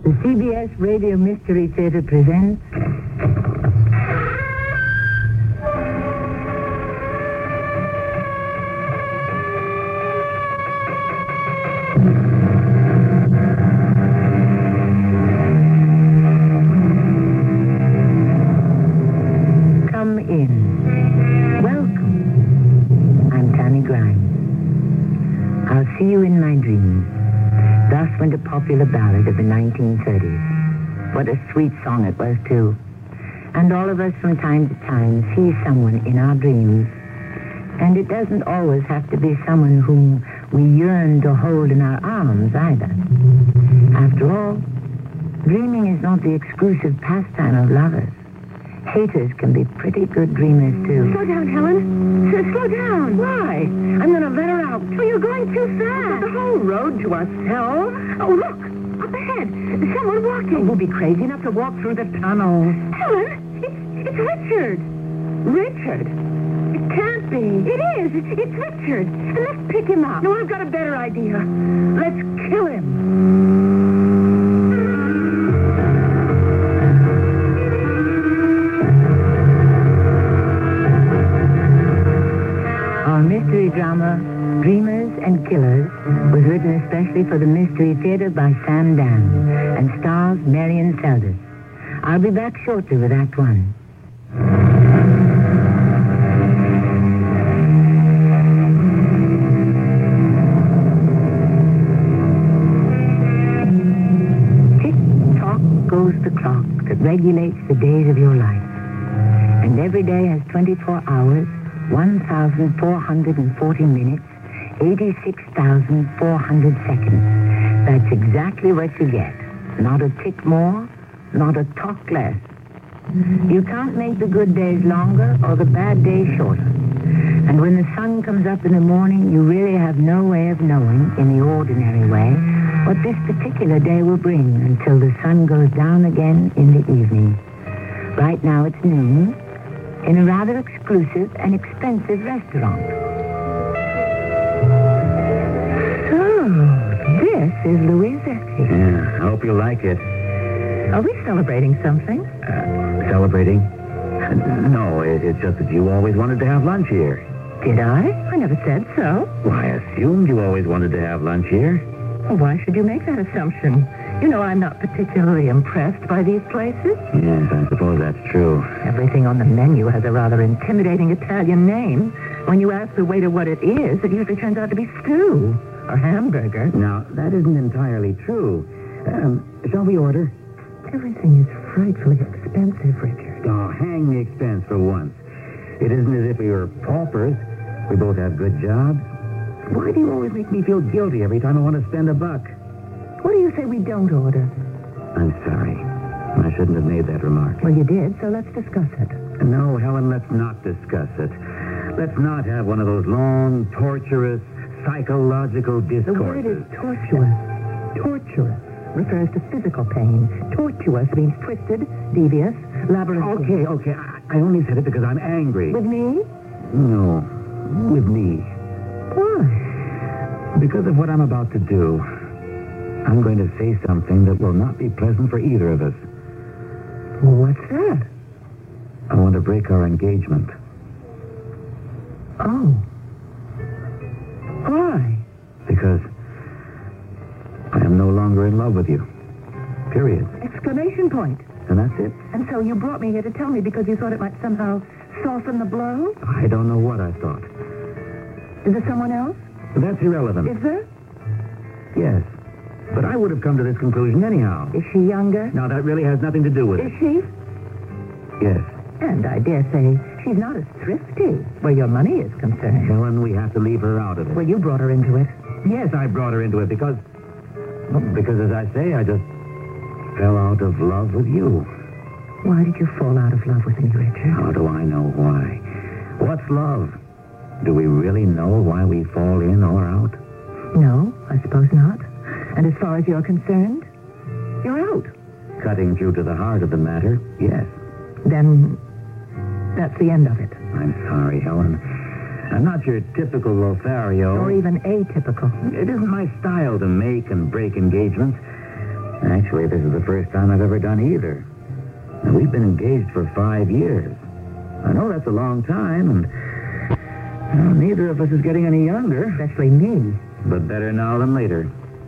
The CBS Radio Mystery Theater presents... Come in. Welcome. I'm Tammy Grimes. I'll see you in my dreams. Thus went a popular ballad of the 1930s. What a sweet song it was, too. And all of us from time to time see someone in our dreams. And it doesn't always have to be someone whom we yearn to hold in our arms, either. After all, dreaming is not the exclusive pastime of lovers. Haters can be pretty good dreamers, too. Slow down, Helen. Slow down. Why? I'm going to let her out. Oh, you're going too fast. The whole road to ourselves. Oh, look. Up ahead. Someone walking. We'll be crazy enough to walk through the tunnel. Helen, it's Richard. Richard? It can't be. It is. It's Richard. And let's pick him up. No, I've got a better idea. Let's kill him. Our mystery drama, Dreamers and Killers, was written especially for the Mystery Theater by Sam Dan and stars Marion Seldes. I'll be back shortly with Act One. Tick-tock goes the clock that regulates the days of your life. And every day has 24 hours, 1,440 minutes, 86,400 seconds. That's exactly what you get. Not a tick more, not a talk less. You can't make the good days longer or the bad days shorter. And when the sun comes up in the morning, you really have no way of knowing, in the ordinary way, what this particular day will bring until the sun goes down again in the evening. Right now it's noon, in a rather exclusive and expensive restaurant. So, this is Louisetti. Yeah, I hope you like it. Are we celebrating something? Celebrating? No, it's just that you always wanted to have lunch here. Did I? I never said so. Well, I assumed you always wanted to have lunch here. Well, why should you make that assumption? You know, I'm not particularly impressed by these places. Yes, I suppose that's true. Everything on the menu has a rather intimidating Italian name. When you ask the waiter what it is, it usually turns out to be stew or hamburger. Now, that isn't entirely true. Shall we order? Everything is frightfully expensive, Richard. Oh, hang the expense for once. It isn't as if we were paupers. We both have good jobs. Why do you always make me feel guilty every time I want to spend a buck? What do you say we don't order? I'm sorry. I shouldn't have made that remark. Well, you did, so let's discuss it. No, Helen, let's not discuss it. Let's not have one of those long, torturous, psychological discourses. The word is tortuous. Torturous refers to physical pain. Tortuous means twisted, devious, labyrinthine. Okay. I only said it because I'm angry. With me? No, with me. Why? Because of what I'm about to do. I'm going to say something that will not be pleasant for either of us. Well, what's that? I want to break our engagement. Oh. Why? Because I am no longer in love with you. Period. Exclamation point. And that's it. And so you brought me here to tell me because you thought it might somehow soften the blow? I don't know what I thought. Is there someone else? That's irrelevant. Is there? Yes. But I would have come to this conclusion anyhow. Is she younger? Now, that really has nothing to do with Is it. she? Yes. And I dare say she's not as thrifty where your money is concerned. Helen, we have to leave her out of it. Well, you brought her into it. Yes, I brought her into it because, as I say, I just fell out of love with you. Why did you fall out of love with me, Richard? How do I know why? What's love? Do we really know why we fall in or out? No, I suppose not. And as far as you're concerned, you're out. Cutting through to the heart of the matter, yes. Then that's the end of it. I'm sorry, Helen. I'm not your typical Lothario. Or even atypical. It isn't my style to make and break engagements. Actually, this is the first time I've ever done either. Now, we've been engaged for 5 years. I know that's a long time, and well, neither of us is getting any younger. Especially me. But better now than later.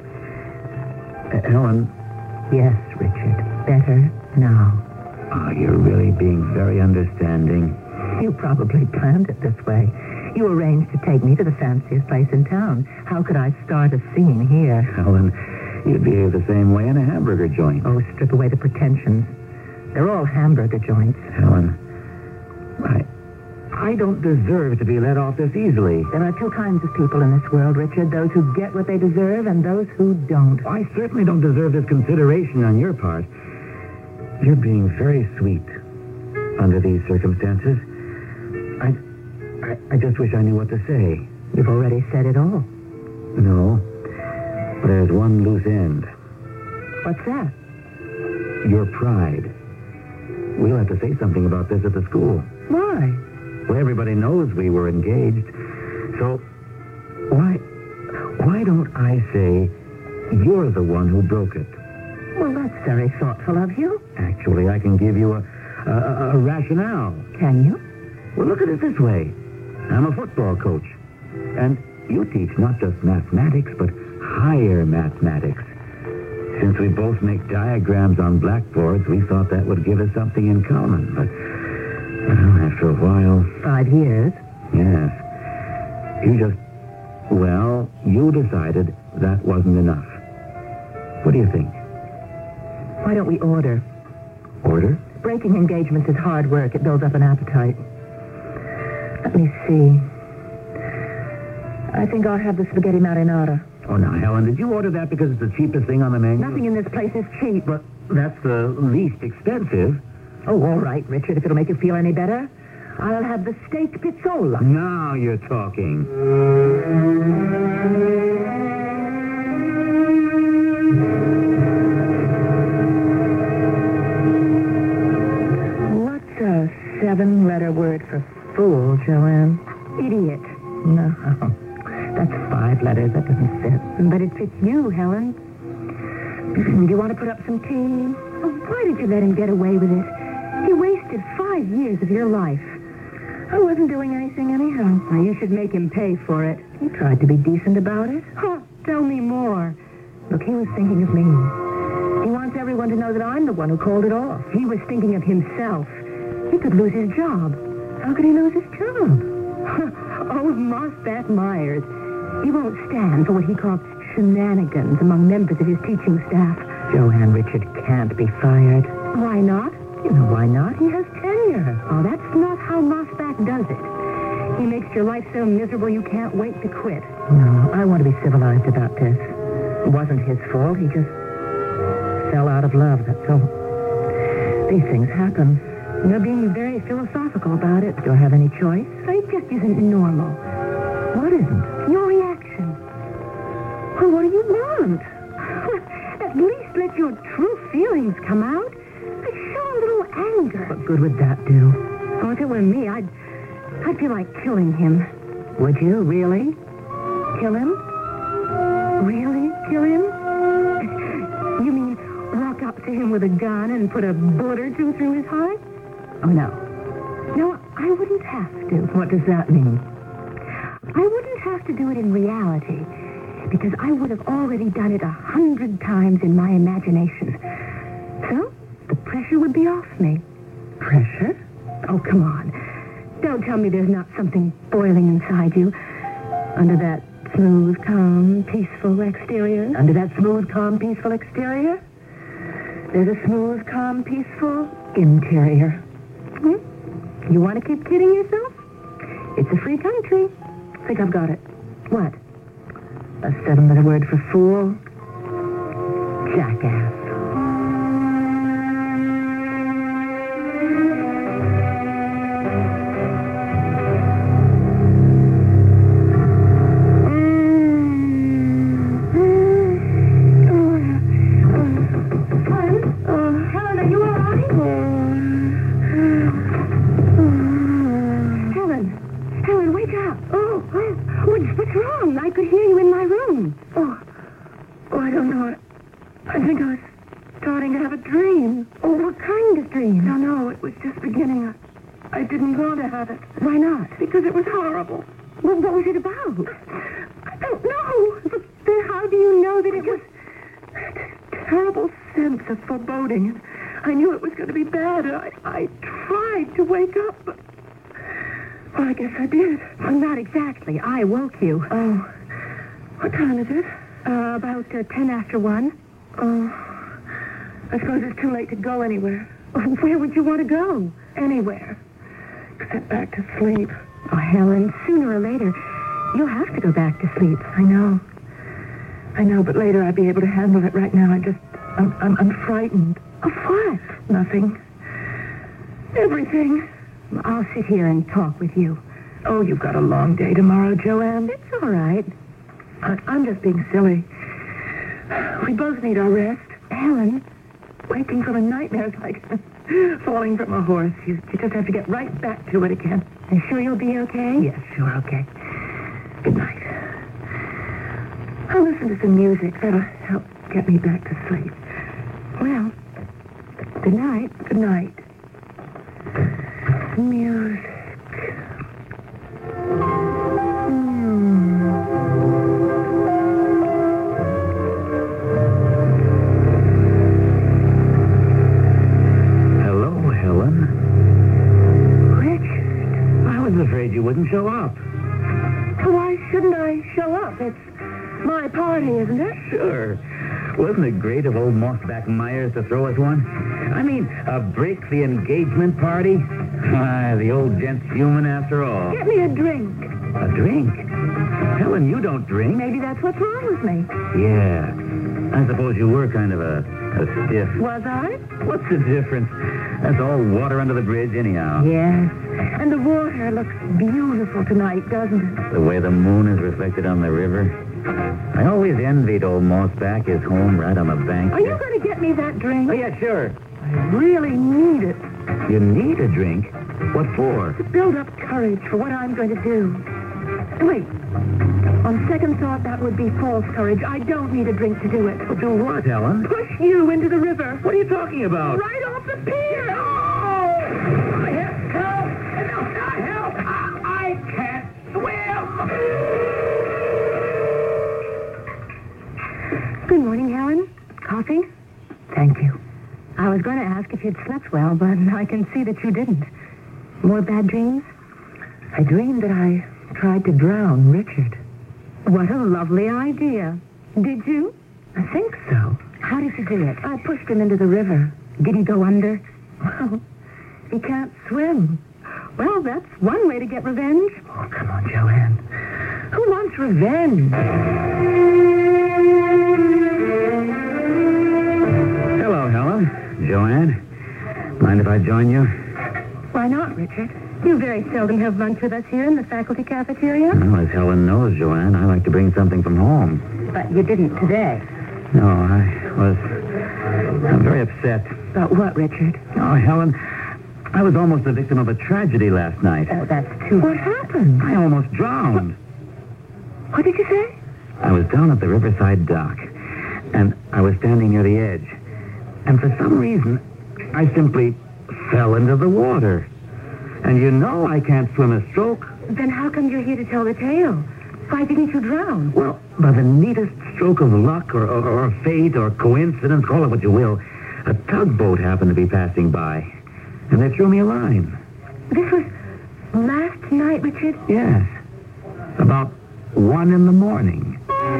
Helen. Yes, Richard. Better now. Oh, you're really being very understanding. You probably planned it this way. You arranged to take me to the fanciest place in town. How could I start a scene here? Helen, you'd behave the same way in a hamburger joint. Oh, strip away the pretensions. They're all hamburger joints. Helen, I don't deserve to be let off this easily. There are two kinds of people in this world, Richard. Those who get what they deserve and those who don't. I certainly don't deserve this consideration on your part. You're being very sweet under these circumstances. I just wish I knew what to say. You've already said it all. No. There's one loose end. What's that? Your pride. We'll have to say something about this at the school. Why? Well, everybody knows we were engaged. So, why don't I say you're the one who broke it? Well, that's very thoughtful of you. Actually, I can give you a rationale. Can you? Well, look at it this way. I'm a football coach. And you teach not just mathematics, but higher mathematics. Since we both make diagrams on blackboards, we thought that would give us something in common. But, well, after a while... 5 years? Yes. You decided that wasn't enough. What do you think? Why don't we order? Order? Breaking engagements is hard work. It builds up an appetite. Let me see. I think I'll have the spaghetti marinara. Oh, now, Helen, did you order that because it's the cheapest thing on the menu? Nothing in this place is cheap. But that's the least expensive. Oh, all right, Richard, if it'll make you feel any better. I'll have the steak pizzola. Now you're talking. What's a 7-letter word for fool, Joanne? Idiot. No. That's 5 letters. That doesn't fit. But it fits you, Helen. Do you want to put up some tea? Oh, why did you let him get away with it? He wasted 5 years of your life. I wasn't doing anything anyhow. Now, you should make him pay for it. He tried to be decent about it. Huh, tell me more. Look, he was thinking of me. He wants everyone to know that I'm the one who called it off. He was thinking of himself. He could lose his job. How could he lose his job? Old Mossback Myers. He won't stand for what he calls shenanigans among members of his teaching staff. Joanne, Richard can't be fired. Why not? You know why not? He has tenure. Oh, that's not how Mossback does it. He makes your life so miserable you can't wait to quit. No, I want to be civilized about this. It wasn't his fault. He just fell out of love, that's all. These things happen. You're being very philosophical about it. Do I have any choice? It just isn't normal. What isn't? Your reaction. Well, what do you want? At least let your true feelings come out. Show a little anger. What good would that do? Oh, if it were me, I'd feel like killing him. Would you, really? Kill him? Really kill him? You mean walk up to him with a gun and put a bullet or two through his heart? Oh, no. No, I wouldn't have to. What does that mean? I wouldn't have to do it in reality, because I would have already done it 100 times in my imagination. So, the pressure would be off me. Pressure? Oh, come on. Don't tell me there's not something boiling inside you under that smooth, calm, peaceful exterior. Under that smooth, calm, peaceful exterior, there's a smooth, calm, peaceful interior. Hmm? You want to keep kidding yourself? It's a free country. I think I've got it. What? A 7-letter word for fool. Jackass. Helen, are you all right? Helen, wake up. Oh, what's wrong? I could hear you in my room. Oh, I don't know. I think I was starting to have a dream. Oh, what kind of dream? No, it was just beginning. I didn't want to have it. Why not? Because it was horrible. Well, what was it about? I don't know. But then how do you know that it was a terrible sense of foreboding? And I knew it was going to be bad. I tried to wake up, but... Well, I guess I did. Well, not exactly. I woke you. Oh. What time is it? About 10 after 1. Oh. I suppose it's too late to go anywhere. Where would you want to go? Anywhere. Except back to sleep. Oh, Helen, sooner or later, you'll have to go back to sleep. I know, but later I'd be able to handle it. Right now, I'm frightened. Of what? Nothing. Everything. I'll sit here and talk with you. Oh, you've got a long day tomorrow, Joanne. It's all right. I'm just being silly. We both need our rest. Helen, Waking from a nightmare is like falling from a horse. You just have to get right back to it again. are you sure you'll be okay? Yes, sure, okay. Good night. I'll listen to some music. That'll help get me back to sleep. Well, good night. Good night. Music. Hello, Helen. Richard. I was afraid you wouldn't show up. Why shouldn't I show up? It's my party, isn't it? Sure. Wasn't it great of old Mossback Myers to throw us one? I mean, a break the engagement party? Ah, the old gent's human after all. Get me a drink. A drink? Helen, you don't drink. Maybe that's what's wrong with me. Yeah. I suppose you were kind of a stiff. Was I? What's the difference? That's all water under the bridge anyhow. Yes. And the water looks beautiful tonight, doesn't it? The way the moon is reflected on the river. I always envied old Mossback, his home right on the bank. Are you going to get me that drink? Oh, yeah, sure. I really need it. You need a drink? What for? To build up courage for what I'm going to do. Wait. On second thought, that would be false courage. I don't need a drink to do it. Well, do what, Helen? Push you into the river. What are you talking about? Right off the pier. Help! I can't swim! Good morning, Helen. Coffee? Thank you. I was going to ask if you'd slept well, but I can see that you didn't. More bad dreams? I dreamed that I tried to drown Richard. What a lovely idea. Did you? I think so. How did you do it? I pushed him into the river. Did he go under? Well, he can't swim. Well, that's one way to get revenge. Oh, come on, Joanne. Who wants revenge? Hello, Helen. Joanne. Mind if I join you? Why not, Richard? You very seldom have lunch with us here in the faculty cafeteria. Well, as Helen knows, Joanne, I like to bring something from home. But you didn't today. No, I'm very upset. About what, Richard? Oh, Helen, I was almost the victim of a tragedy last night. Oh, that's too... What happened? I almost drowned. What did you say? I was down at the riverside dock, and I was standing near the edge. And for some reason, I simply fell into the water. And you know I can't swim a stroke. Then how come you're here to tell the tale? Why didn't you drown? Well, by the neatest stroke of luck or fate or coincidence, call it what you will, a tugboat happened to be passing by. And they threw me a line. This was last night, Richard? Yes. About 1 in the morning.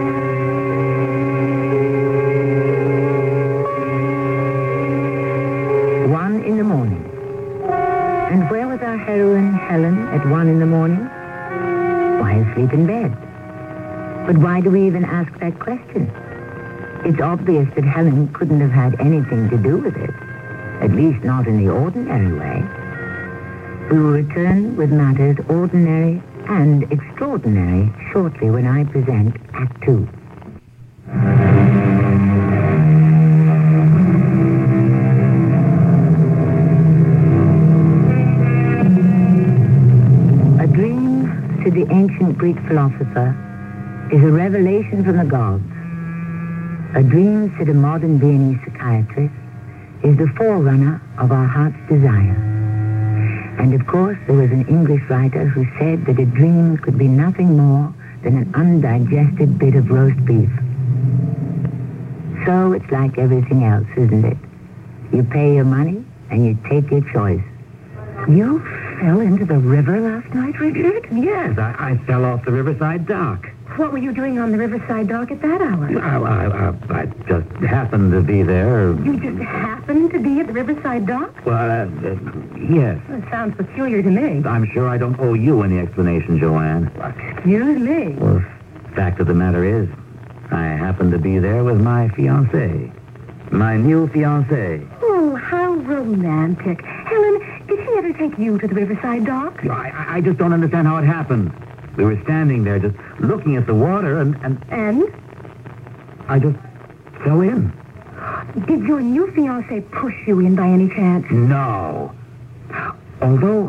1 in the morning. And where was our heroine, Helen, at 1 in the morning? Why, asleep in bed. But why do we even ask that question? It's obvious that Helen couldn't have had anything to do with it. At least not in the ordinary way. We will return with matters ordinary and extraordinary shortly when I present Act 2. A dream, said the ancient Greek philosopher, is a revelation from the gods. A dream, said a modern Viennese psychiatrist, is the forerunner of our heart's desire. And of course, there was an English writer who said that a dream could be nothing more than an undigested bit of roast beef. So it's like everything else, isn't it? You pay your money and you take your choice. You fell into the river last night, Richard? Yes, I fell off the riverside dock. What were you doing on the riverside dock at that hour? I just happened to be there. You just happened to be at the riverside dock? Well, yes. That sounds peculiar to me. I'm sure I don't owe you any explanation, Joanne. Excuse me. Well, fact of the matter is, I happened to be there with my fiancée. My new fiancée. Oh, how romantic. Helen, did he ever take you to the riverside dock? I just don't understand how it happened. We were standing there just looking at the water and I just fell in. Did your new fiancée push you in by any chance? No. Although?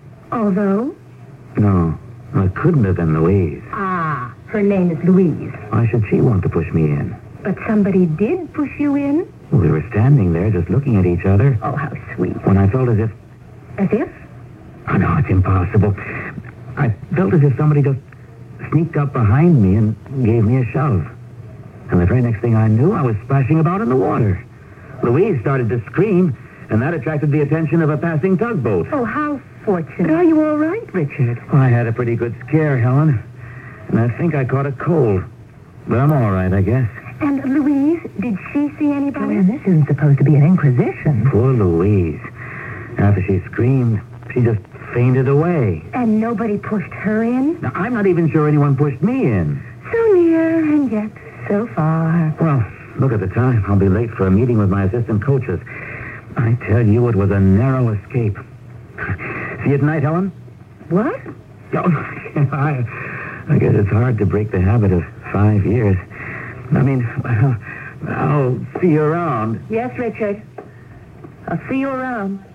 No, it couldn't have been Louise. Ah, her name is Louise. Why should she want to push me in? But somebody did push you in? We were standing there just looking at each other. Oh, how sweet. When I felt as if... As if? Oh, no, it's impossible. I felt as if somebody just sneaked up behind me and gave me a shove. And the very next thing I knew, I was splashing about in the water. Louise started to scream, and that attracted the attention of a passing tugboat. Oh, how fortunate. Are you all right, Richard? I had a pretty good scare, Helen. And I think I caught a cold. But I'm all right, I guess. And Louise, did she see anybody? Joanne, this isn't supposed to be an inquisition. Poor Louise. After she screamed, she just fainted away. And nobody pushed her in? Now, I'm not even sure anyone pushed me in. So near and yet so far. Well, look at the time. I'll be late for a meeting with my assistant coaches. I tell you, it was a narrow escape. See you tonight, Helen? What? Oh, I guess it's hard to break the habit of 5 years. I mean, well, I'll see you around. Yes, Richard. I'll see you around.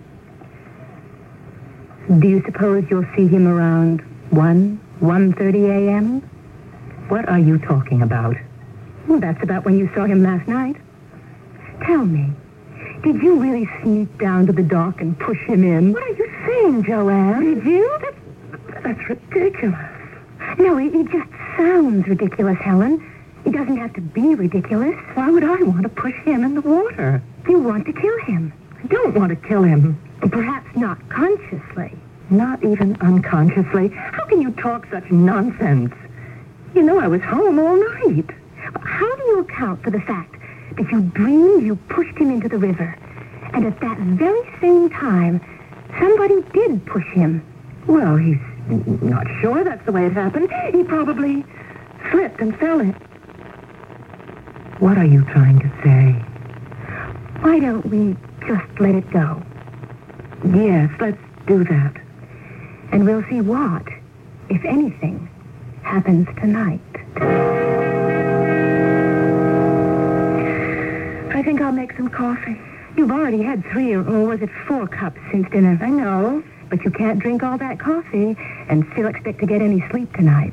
Do you suppose you'll see him around 1:30 a.m.? What are you talking about? Well, that's about when you saw him last night. Tell me, did you really sneak down to the dock and push him in? What are you saying, Joanne? Did you? That's ridiculous. No, it just sounds ridiculous, Helen. It doesn't have to be ridiculous. Why would I want to push him in the water? You want to kill him. I don't want to kill him. Perhaps not consciously. Not even unconsciously. How can you talk such nonsense? You know I was home all night. How do you account for the fact that you dreamed you pushed him into the river, and at that very same time, somebody did push him? Well, he's not sure that's the way it happened. He probably slipped and fell in. What are you trying to say? Why don't we just let it go? Yes, let's do that. And we'll see what, if anything, happens tonight. I think I'll make some coffee. You've already had 3 or was it 4 cups since dinner? I know. But you can't drink all that coffee and still expect to get any sleep tonight.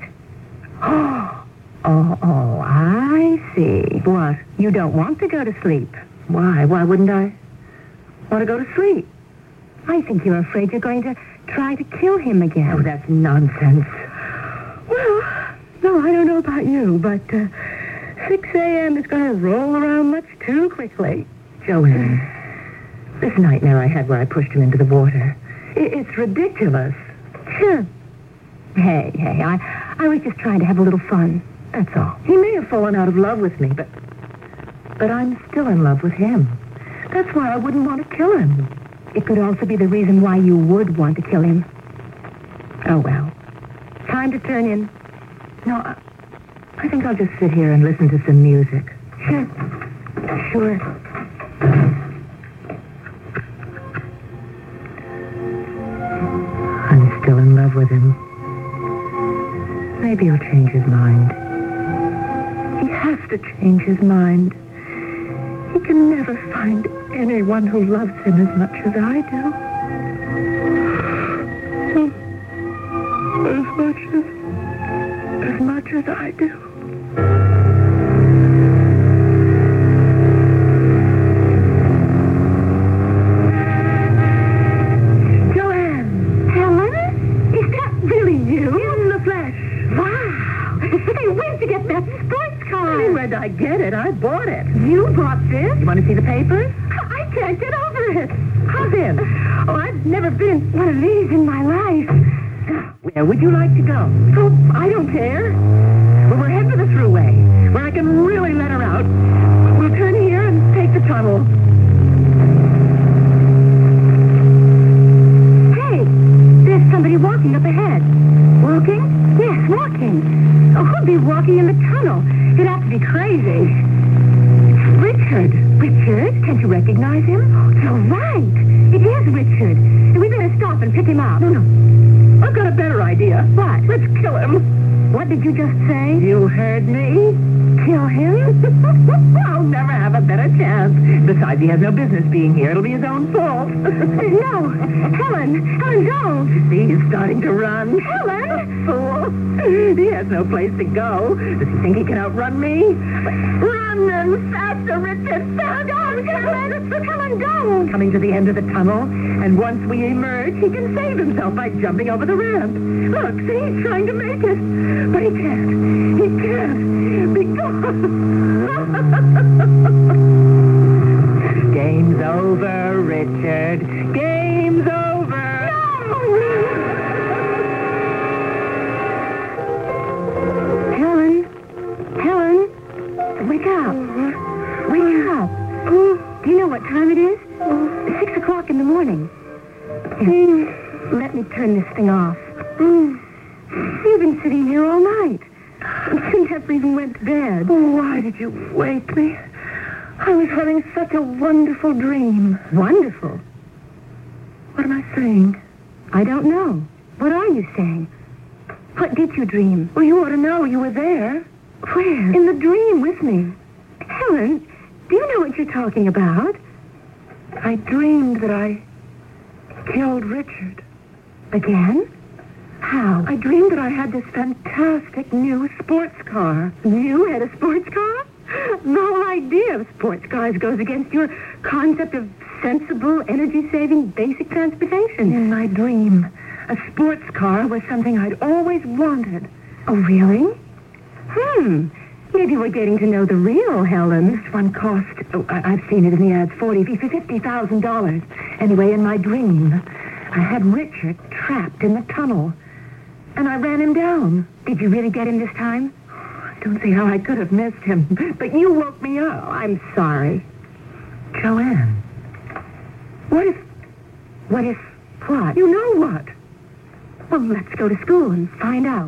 Oh, I see. What? You don't want to go to sleep. Why? Why wouldn't I want to go to sleep? I think you're afraid you're going to try to kill him again. Oh, that's nonsense. Well, no, I don't know about you, but 6 a.m. is going to roll around much too quickly. Joanne, this nightmare I had where I pushed him into the water, it's ridiculous. Sure. Hey, I was just trying to have a little fun. That's all. He may have fallen out of love with me, but I'm still in love with him. That's why I wouldn't want to kill him. It could also be the reason why you would want to kill him. Oh, well. Time to turn in. No, I think I'll just sit here and listen to some music. Sure. I'm still in love with him. Maybe he'll change his mind. He has to change his mind. He can never find anyone who loves him as much as I do. As much as I do. see the papers? I can't get over it. How then? Oh, I've never been in one of these in my life. Where would you like to go? Oh, I don't care. Well, we're heading for the thruway, where I can really let her out. We'll turn here and take the tunnel. Hey, there's somebody walking up ahead. Walking? Yes, walking. Oh, who'd be walking in the tunnel? It'd have to be crazy. Richard. Richard? Can't you recognize him? You're right. It is Richard. We better stop and pick him up. No. I've got a better idea. What? Let's kill him. What did you just say? You heard me? Kill him? I'll never have a better chance. Besides, he has no business being here. It'll be his own fault. No. Helen, don't. See, he's starting to run. Helen? Fool. He has no place to go. Does he think he can outrun me? Run and faster, Richard. Faster. Helen, don't. Coming to the end of the tunnel, and once we emerge, he can save himself by jumping over the ramp. Look, see, he's trying to make it. But he can't. He can't. Game's over, Richard. Game's over. No! Helen, wake up. Wake up. Do you know what time it is? 6 o'clock in the morning. Here, let me turn this thing off. You've been sitting here all night. You never even went to bed. Why did you wake me? I was having such a wonderful dream. Wonderful. What am I saying? I don't know. What are you saying? What did you dream? Well, you ought to know. You were there. Where? In the dream with me. Helen, do you know what you're talking about? I dreamed that I killed Richard. Again? How? I dreamed that I had this fantastic new sports car. You had a sports car? The whole idea of sports cars goes against your concept of sensible, energy-saving, basic transportation. In my dream, a sports car was something I'd always wanted. Oh, really? Maybe we're getting to know the real Helen. This one cost, I've seen it in the ads, $50,000. Anyway, in my dream, I had Richard trapped in the tunnel, and I ran him down. Did you really get him this time? I don't see how I could have missed him, but you woke me up. I'm sorry. Joanne, what if... What? You know what? Well, let's go to school and find out.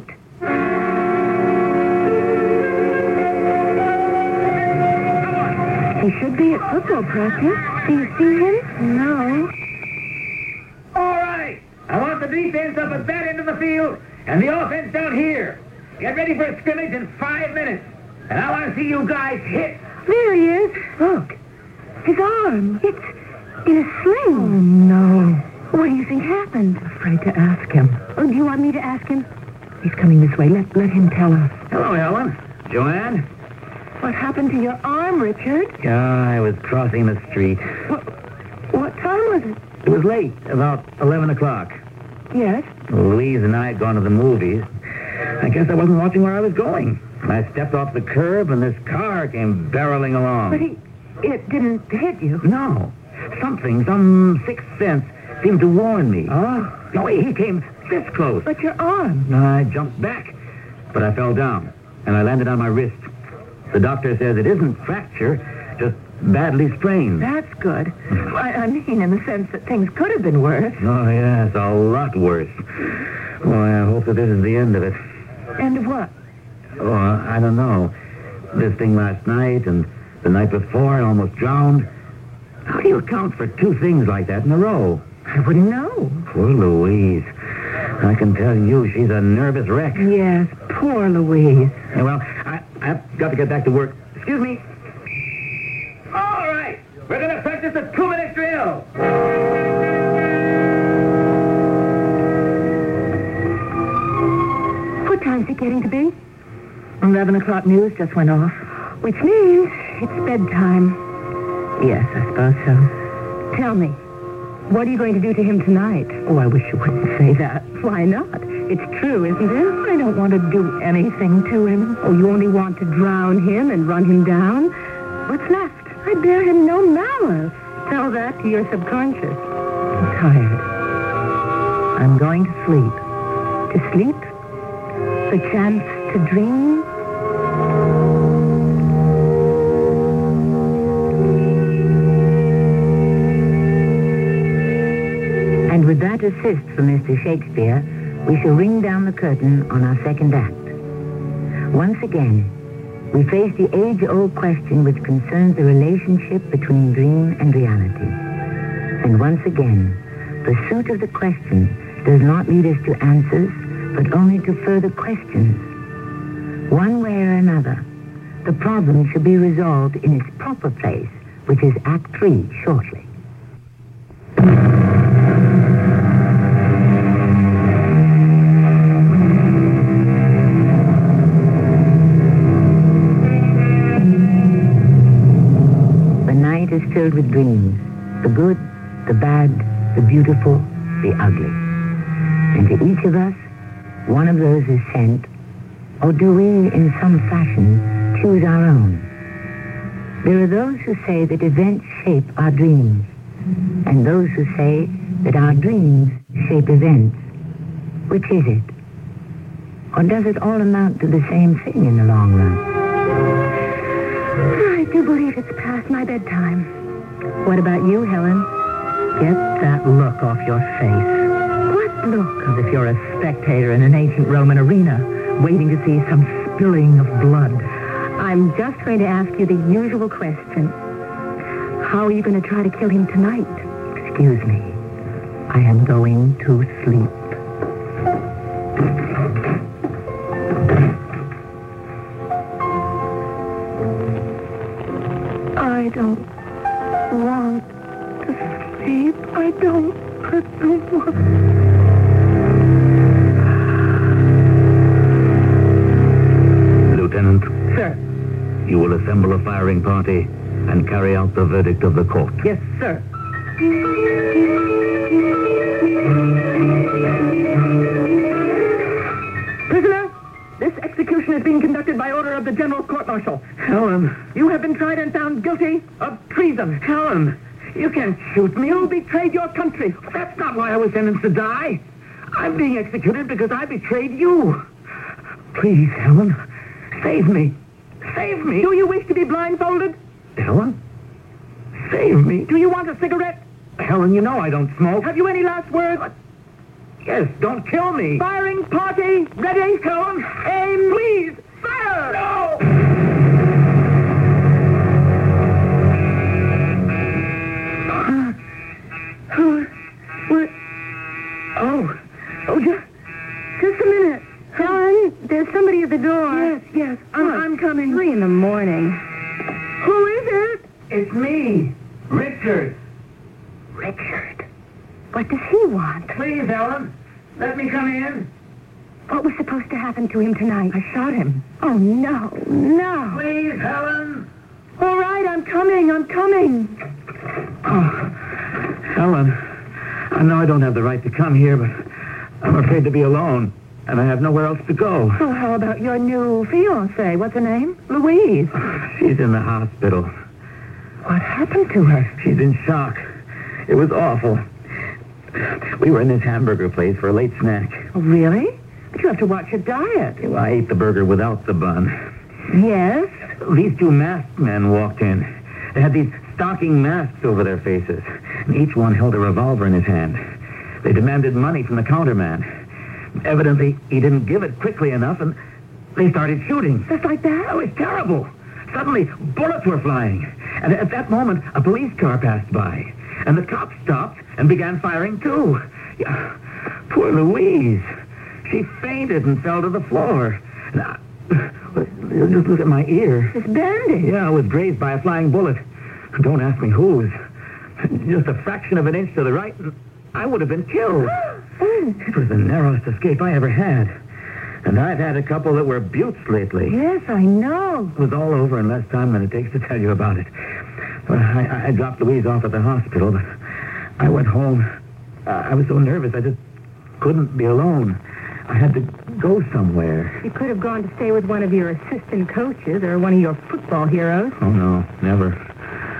He should be at football practice. Do you see him? No. All right. I want the defense up at that end of the field and the offense down here. Get ready for a scrimmage in 5 minutes. And I want to see you guys hit. There he is. Look, his arm. It's in a sling. Oh, no. What do you think happened? Afraid to ask him. Oh, do you want me to ask him? He's coming this way. Let him tell us. Hello, Helen. Joanne? What happened to your arm, Richard? I was crossing the street. What time was it? It was late, about 11 o'clock. Yes? Louise and I had gone to the movies. I guess I wasn't watching where I was going. I stepped off the curb, and this car came barreling along. But it didn't hit you. No. Some sixth sense seemed to warn me. Oh? No, he came this close. But your arm. I jumped back, but I fell down, and I landed on my wrist. The doctor says it isn't fracture, just badly sprained. That's good. I mean, in the sense that things could have been worse. Oh, yes, a lot worse. Well, I hope that this is the end of it. End of what? Oh, I don't know. This thing last night and the night before, I almost drowned. How do you account for 2 things like that in a row? I wouldn't know. Poor Louise. I can tell you she's a nervous wreck. Yes, poor Louise. Yeah, well, I've got to get back to work. Excuse me. All right. We're going to practice a 2-minute drill. What time's it getting to be? 11 o'clock news just went off. Which means it's bedtime. Yes, I suppose so. Tell me, what are you going to do to him tonight? Oh, I wish you wouldn't say that. Why not? It's true, isn't it? I don't want to do anything to him. Oh, you only want to drown him and run him down? What's left? I bear him no malice. Tell that to your subconscious. I'm tired. I'm going to sleep. To sleep? Perchance to dream? And with that assist from Mr. Shakespeare, we shall ring down the curtain on our second act. Once again, we face the age-old question which concerns the relationship between dream and reality. And once again, pursuit of the question does not lead us to answers, but only to further questions. One way or another, the problem should be resolved in its proper place, which is Act 3 shortly. The night is filled with dreams, the good, the bad, the beautiful, the ugly. And to each of us, one of those is sent, or do we, in some fashion, choose our own? There are those who say that events shape our dreams, and those who say that our dreams shape events. Which is it? Or does it all amount to the same thing in the long run? I do believe it's past my bedtime. What about you, Helen? Get that look off your face. What look? As if you're a spectator in an ancient Roman arena, waiting to see some spilling of blood. I'm just going to ask you the usual question. How are you going to try to kill him tonight? Excuse me. I am going to sleep. I don't want to sleep. I don't want... Lieutenant, Sir. you will assemble a firing party and carry out the verdict of the court. Yes, sir. Prisoner, this execution is being conducted by order of the General Court-Martial. Helen! You have been tried and found guilty of treason. Helen! You can't shoot me. You betrayed your country. That's not why I was sentenced to die. I'm being executed because I betrayed you. Please, Helen, save me. Save me. Do you wish to be blindfolded? Helen? Save me. Do you want a cigarette? Helen, you know I don't smoke. Have you any last words? Yes, don't kill me. Firing party, ready? Helen! Aim, please. Fire! No! What? Oh, just a minute. Helen, there's somebody at the door. Yes, I'm coming. 3 in the morning. Who is it? It's me, Richard. Richard. What does he want? Please, Helen, let me come in. What was supposed to happen to him tonight? I shot him. Oh, no. Please, Helen. All right, I'm coming. Oh, Helen, I know I don't have the right to come here, but I'm afraid to be alone, and I have nowhere else to go. Oh, how about your new fiancée? What's her name? Louise. She's in the hospital. What happened to her? She's in shock. It was awful. We were in this hamburger place for a late snack. Oh, really? But you have to watch your diet. Well, I ate the burger without the bun. Yes? These 2 masked men walked in. They had these stocking masks over their faces, and each one held a revolver in his hand. They demanded money from the counterman. Evidently, he didn't give it quickly enough, and they started shooting. Just like that? Oh, it's terrible. Suddenly, bullets were flying. And at that moment, a police car passed by. And the cops stopped and began firing, too. Yeah, poor Louise. She fainted and fell to the floor. And just look at my ear. It's bandaged. Yeah, I was grazed by a flying bullet. Don't ask me whose. Just a fraction of an inch to the right, and I would have been killed. It was the narrowest escape I ever had. And I've had a couple that were buttes lately. Yes, I know. It was all over in less time than it takes to tell you about it. Well, I dropped Louise off at the hospital, but I went home. I was so nervous, I just couldn't be alone. I had to go somewhere. You could have gone to stay with one of your assistant coaches or one of your football heroes. Oh, no, never.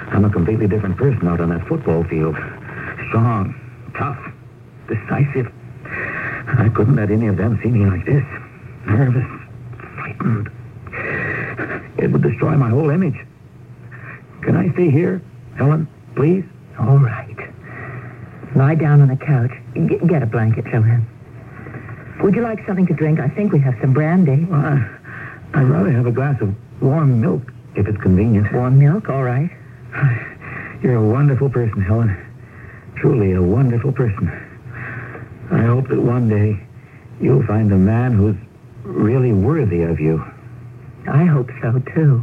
I'm a completely different person out on that football field. Strong, tough, decisive. I couldn't let any of them see me like this. Nervous, frightened. It would destroy my whole image. Can I stay here, Helen, please? All right. Lie down on the couch. Get a blanket, Joanne. Would you like something to drink? I think we have some brandy. Well, I'd rather have a glass of warm milk, if it's convenient. Warm milk, all right. You're a wonderful person, Helen. Truly a wonderful person. I hope that one day you'll find a man who's really worthy of you. I hope so, too.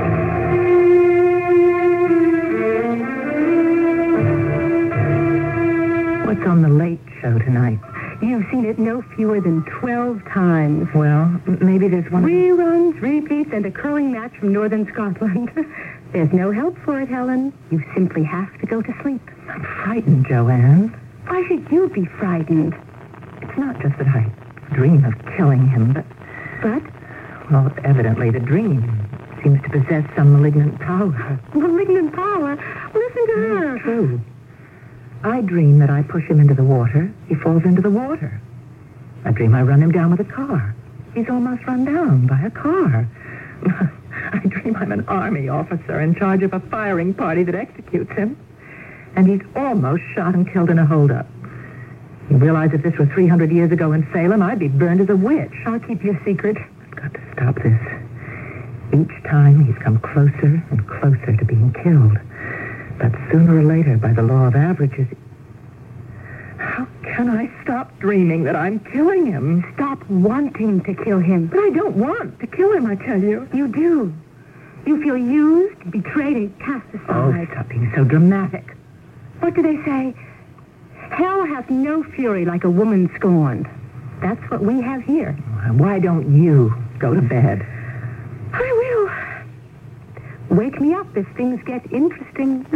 What's on the Late Show tonight? You've seen it no fewer than 12 times. Well, maybe there's one... Reruns, repeats, and a curling match from Northern Scotland. There's no help for it, Helen. You simply have to go to sleep. I'm frightened, Joanne. Why should you be frightened? It's not just that I dream of killing him, but... But? Well, evidently the dream seems to possess some malignant power. Malignant power? Listen to her. True. I dream that I push him into the water. He falls into the water. I dream I run him down with a car. He's almost run down by a car. I dream I'm an army officer in charge of a firing party that executes him. And he's almost shot and killed in a holdup. You realize if this were 300 years ago in Salem, I'd be burned as a witch. I'll keep your secret. I've got to stop this. Each time he's come closer and closer to being killed. But sooner or later, by the law of averages... How can I stop dreaming that I'm killing him? Stop wanting to kill him. But I don't want to kill him, I tell you. You do. You feel used, betrayed, and cast aside. Oh, stop being so dramatic. What do they say? Hell hath no fury like a woman scorned. That's what we have here. Why don't you go to bed? I will. Wake me up if things get interesting.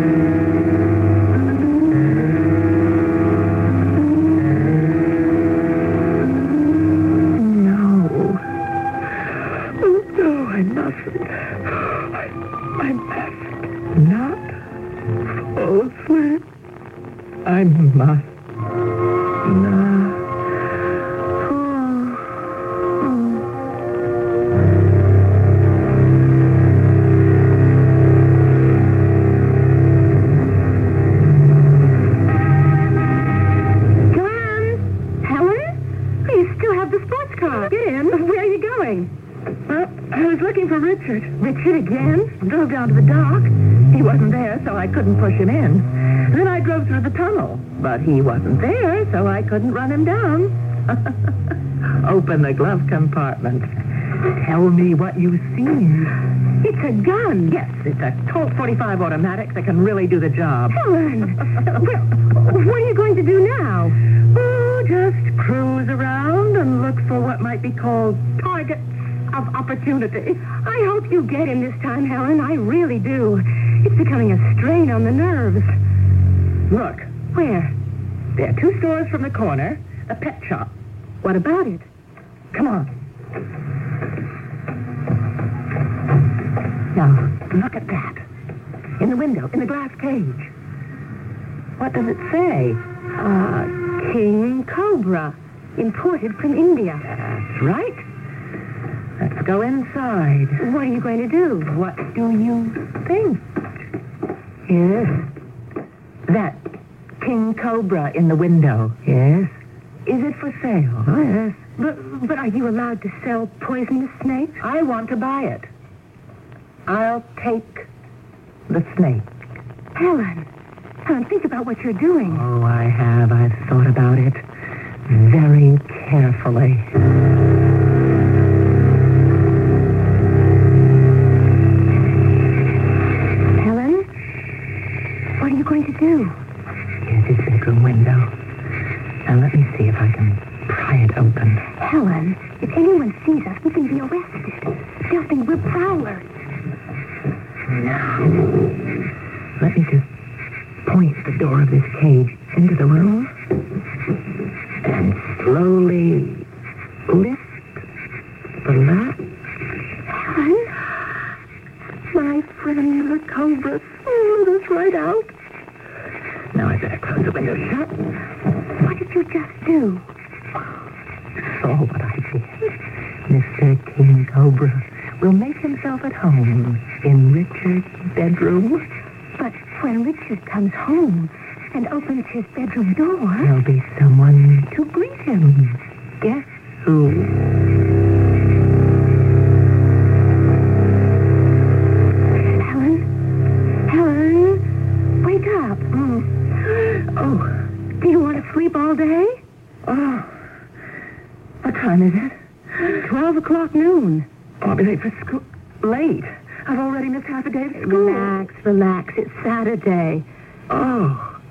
I mustn't. I must not fall asleep. I must not. John? Helen? You still have the sports car. Get in. Where are you going? Well, I was looking for Richard. Richard again? Drove down to the dock. He wasn't there, so I couldn't push him in. Then I drove through the tunnel, but he wasn't there, so I couldn't run him down. Open the glove compartment. Tell me what you've seen. It's a gun. Yes, it's a Colt 45 automatic that can really do the job. Helen! Well, what are you going to do now? Oh, just cruise around and look for what might be called targets of opportunity. I hope you get him this time, Helen. I really do. It's becoming a strain on the nerves. Look, Where? there are 2 stores from the corner, a pet shop. What about it? Come on. Now, look at that. In the window, in the glass cage. What does it say? King Cobra, imported from India. That's right. Let's go inside. What are you going to do? What do you think? Yes. That King Cobra in the window. Yes. Is it for sale? Oh, yes. But are you allowed to sell poisonous snakes? I want to buy it. I'll take the snake. Helen, think about what you're doing. Oh, I have. I've thought about it very carefully. Helen, what are you going to do? Here's his bedroom window. Now let me see if I can pry it open. Helen, if anyone sees us, we can be arrested. They'll think we're prowlers. Now, let me just point the door of this cage into the room and slowly lift the latch. Helen? My friend, the cobra. out. Now I better close the window shut. What did you just do? Oh, what I did. Mr. King Cobra will make himself at home in Richard's bedroom. But when Richard comes home and opens his bedroom door... There'll be someone to greet him. Guess who? Helen, wake up. Oh, Do you want to sleep all day? oh. What time is it? 12 o'clock noon. I'll be late for school. Late? I've already missed half a day of school. Relax. It's Saturday. Oh,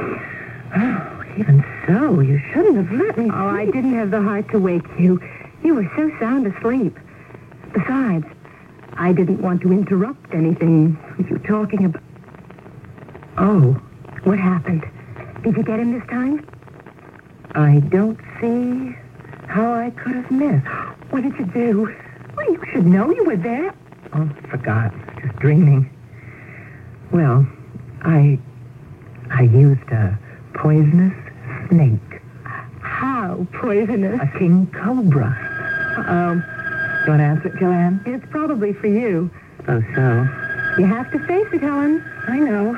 even so, you shouldn't have let me. Oh, I didn't have the heart to wake you. You were so sound asleep. Besides, I didn't want to interrupt anything with you talking about... Oh, What happened? Did you get him this time? I don't see how I could have missed. What did you do? Well, you should know you were there. Oh, forgot. Just dreaming. Well, I used a poisonous snake. How poisonous? A king cobra. You want to answer it, Joanne? It's probably for you. Oh, so? You have to face it, Helen. I know.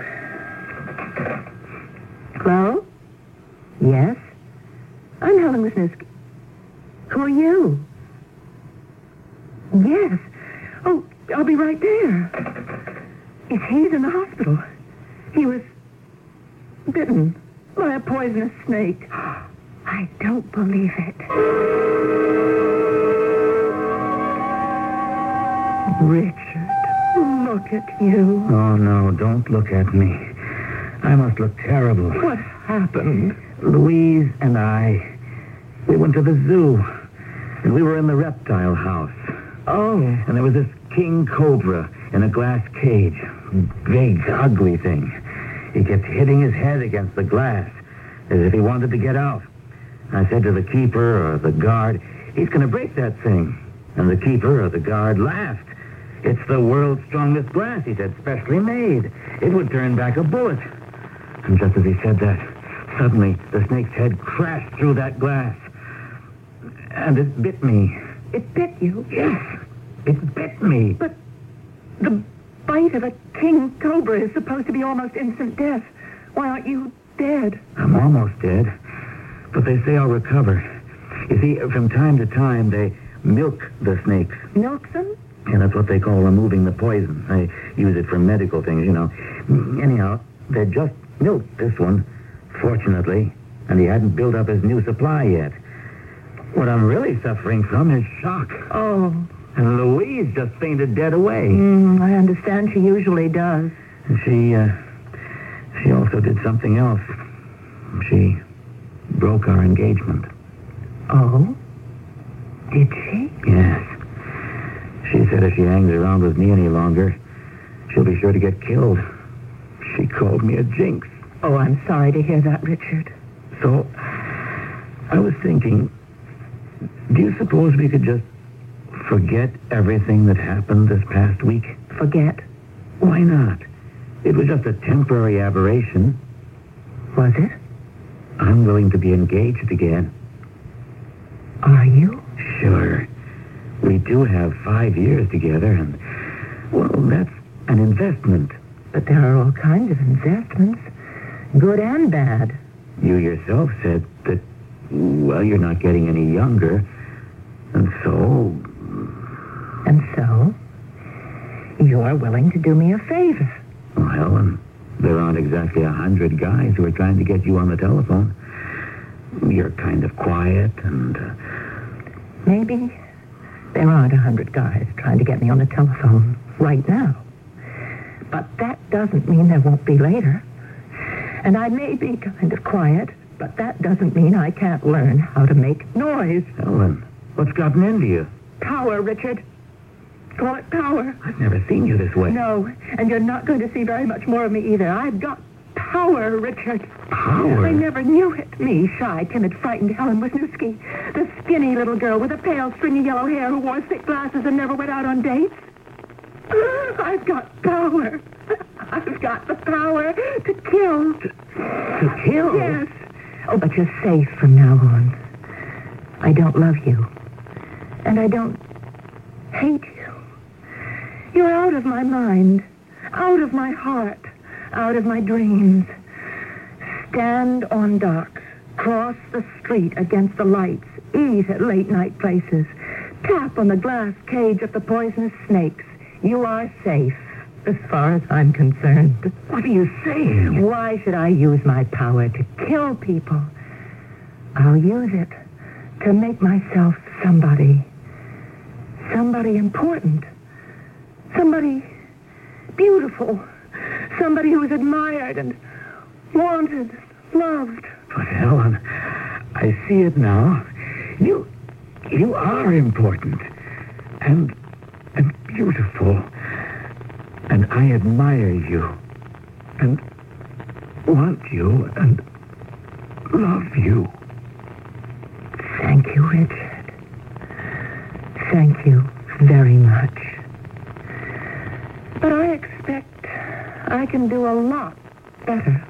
Hello? Yes? I'm Helen Wisniewski. Who are you? Yes. Oh, I'll be right there. He's in the hospital. He was bitten by a poisonous snake. I don't believe it. Richard, look at you. Oh, no, don't look at me. I must look terrible. What happened? Louise and I, we went to the zoo, and we were in the reptile house. Oh, And there was this king cobra in a glass cage. Big, ugly thing. He kept hitting his head against the glass as if he wanted to get out. I said to the keeper or the guard, he's going to break that thing. And the keeper or the guard laughed. It's the world's strongest glass, he said, specially made. It would turn back a bullet. And just as he said that, suddenly the snake's head crashed through that glass. And it bit me. it bit you. Yes, it bit me. But the bite of a king cobra is supposed to be almost instant death. Why aren't you dead? I'm almost dead, but they say I'll recover. You see, from time to time, they milk the snakes. Milk them? And that's what they call removing the poison. They use it for medical things, you know. Anyhow, they just milked this one, fortunately, and he hadn't built up his new supply yet. What I'm really suffering from is shock. Oh, And Louise just fainted dead away. I understand she usually does. And she also did something else. She broke our engagement. Oh? Did she? Yes. She said if she hangs around with me any longer, she'll be sure to get killed. She called me a jinx. Oh, I'm sorry to hear that, Richard. So, I was thinking, do you suppose we could just forget everything that happened this past week? Forget? Why not? It was just a temporary aberration. Was it? I'm willing to be engaged again. Are you? Sure. We do have 5 years together, and, well, that's an investment. But there are all kinds of investments, good and bad. You yourself said that, well, you're not getting any younger, and so... And so, you are willing to do me a favor. Well, Helen, there aren't exactly 100 guys who are trying to get you on the telephone. You're kind of quiet, and... Maybe there aren't 100 guys trying to get me on the telephone right now. But that doesn't mean there won't be later. And I may be kind of quiet, but that doesn't mean I can't learn how to make noise. Helen, what's gotten into you? Power, Richard. Call it power. I've never seen you this way. No, and you're not going to see very much more of me either. I've got power, Richard. Power? I never knew it. Me, shy, timid, frightened Helen Wisniewski. The skinny little girl with the pale, stringy yellow hair who wore thick glasses and never went out on dates. I've got power. I've got the power to kill. To kill? Yes. Oh, but you're safe from now on. I don't love you. And I don't hate you. You're out of my mind, out of my heart, out of my dreams. Stand on docks, cross the street against the lights, eat at late-night places, tap on the glass cage of the poisonous snakes. You are safe, as far as I'm concerned. What are you saying? Why should I use my power to kill people? I'll use it to make myself somebody. Somebody important. Somebody beautiful. Somebody who is admired and wanted, loved. But Helen, I see it now. You are important and beautiful. And I admire you and want you and love you. Thank you, Richard. Thank you very much. But I expect I can do a lot better.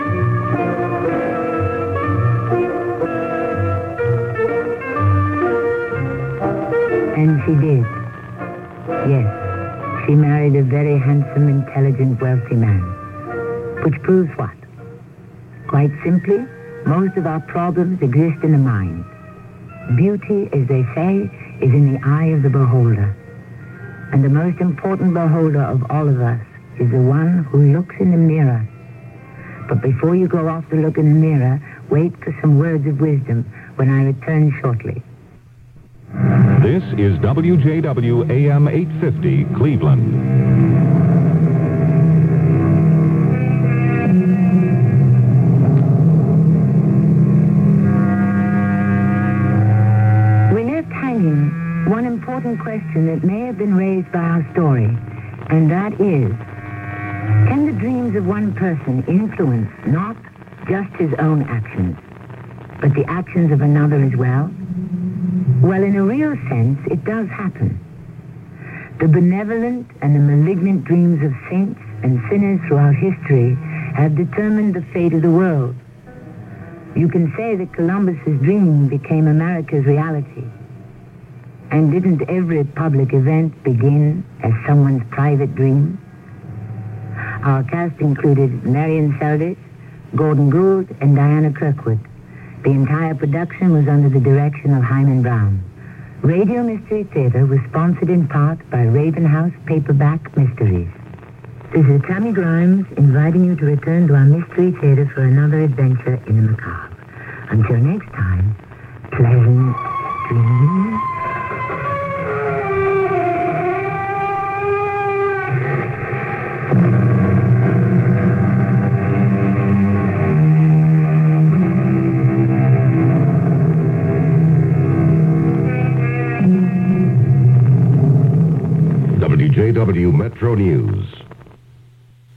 And she did. Yes, she married a very handsome, intelligent, wealthy man. Which proves what? Quite simply, most of our problems exist in the mind. Beauty, as they say, is in the eye of the beholder. And the most important beholder of all of us is the one who looks in the mirror. But before you go off to look in the mirror, wait for some words of wisdom when I return shortly. This is WJW AM 850, Cleveland. One important question that may have been raised by our story, and that is, can the dreams of one person influence not just his own actions, but the actions of another as well? Well, in a real sense, it does happen. The benevolent and the malignant dreams of saints and sinners throughout history have determined the fate of the world. You can say that Columbus's dream became America's reality. And didn't every public event begin as someone's private dream? Our cast included Marion Seldes, Gordon Gould, and Diana Kirkwood. The entire production was under the direction of Hyman Brown. Radio Mystery Theater was sponsored in part by Raven House Paperback Mysteries. This is Tammy Grimes inviting you to return to our Mystery Theater for another adventure in the macabre. Until next time, pleasant dreams. WJW Metro News.